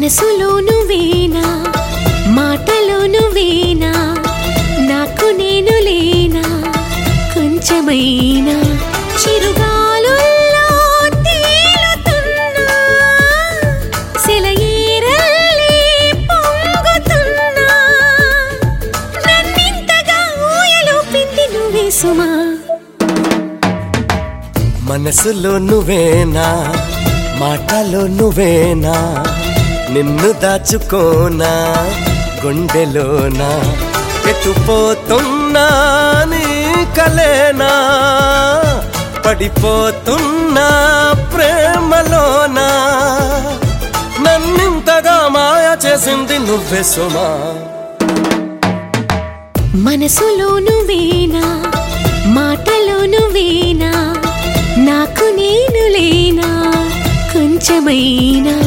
మనసులో నువ్వేనా, మాటలో నువ్వేనా, నాకు నేను లేనా, కొంచెమైనా చిరుగాలుల్లో తేలుతున్నా, సెలయేరల్లే పొంగుతున్నా, నన్నింతగా ఊయలూపింది నువ్వే సుమా. మనసులో నువ్వేనా, మాటలో నువ్వేనా, నిన్ను దాచుకోనా గుండెలోనా, ఎటుపోతున్నా నీ కలేనా, పడిపోతున్నా ప్రేమలోనా, నన్నింతగా మాయ చేసింది నువ్వే సుమా. మనసులో నువ్వేనా, మాటలో నువ్వేనా, నాకు నేను లేనా, కొంచెమైనా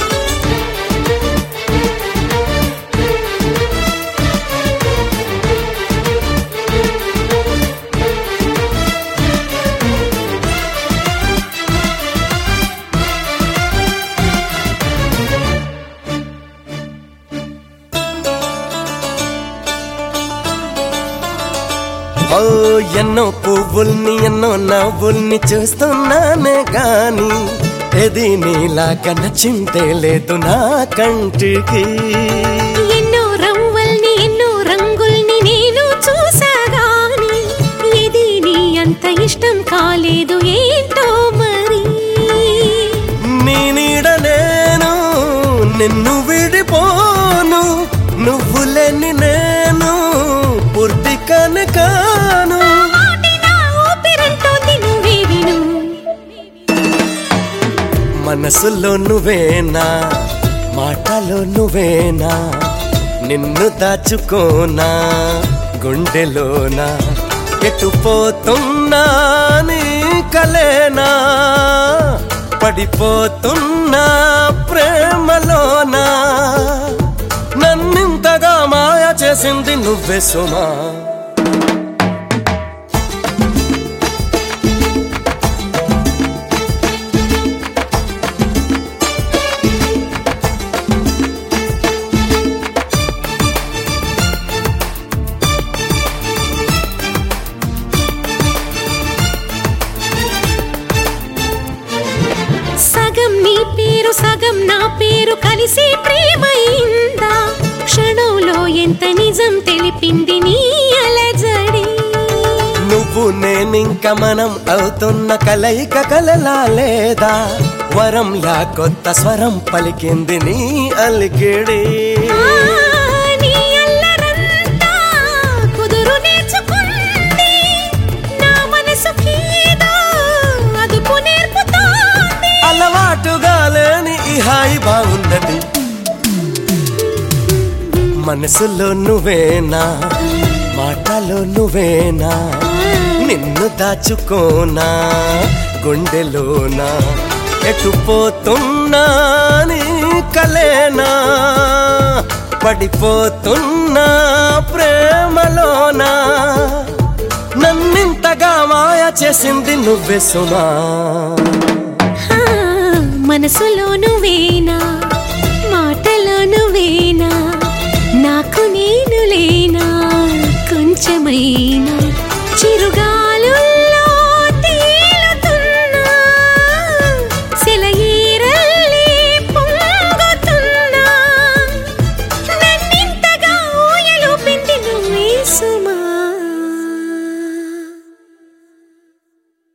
ఎన్నో పువ్వుల్ని ఎన్నో నవ్వుల్ని చూస్తున్నానే గాని ఏది నీలాగా నచ్చిందే లేదు నా కంటికి. ఎన్నో రవ్వల్ని ఎన్నో రంగుల్ని నేను చూసాగాని ఏది నీ అంత ఇష్టం కాలేదు ఏంటో మరి. నీ నీడ నేను నిన్ను విడిపోను, నువ్వు లేని నేను పూర్తి కనకాను. మనసులో నువ్వేనా, మాటలో నువ్వేనా, నిన్ను దాచుకోనా గుండెలోనా, ఎటుపోతున్నా నీ కలేనా, పడిపోతున్నా ప్రేమలోనా, నన్నింతగా మాయ చేసింది నువ్వే సుమా. సగం నీ పేరు సగం నా పేరు కలిసి ప్రేమైందా, క్షణంలో ఎంత నిజం తెలిపింది నీ అలజడి. నువ్వు నేనింక మనం అవుతున్న కలయిక కలలా లేదా, వరంలా కొత్త స్వరం పలికింది నీ అలికిడి. అలవాటుగా లేని ఈ హాయి బాగున్నది. మనసులో నువ్వేనా, మాటలో నువ్వేనా, నిన్ను దాచుకోనా గుండెలోనా, ఎటుపోతున్నా నీ కలేనా, పడిపోతున్నా ప్రేమలోనా, నన్నింతగా మాయ చేసింది నువ్వే సుమా. మనసులో నువ్వేనా, మాటలో నువ్వేనా, నాకు నేను లేనా, కొంచెమైనా